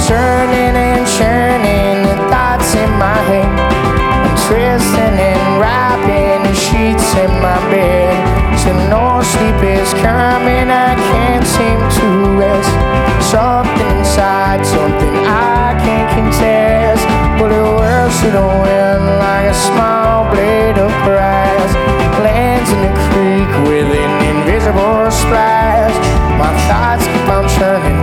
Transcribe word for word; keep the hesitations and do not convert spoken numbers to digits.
turning and churning the thoughts in my head. I'm twisting and wrapping the sheets in my bed. So no sleep is coming, I can't seem to rest. Something inside, something I can't contest. But the world should win like a small blade of grass. Lands in the creek with an invisible splash. My thoughts keep on churning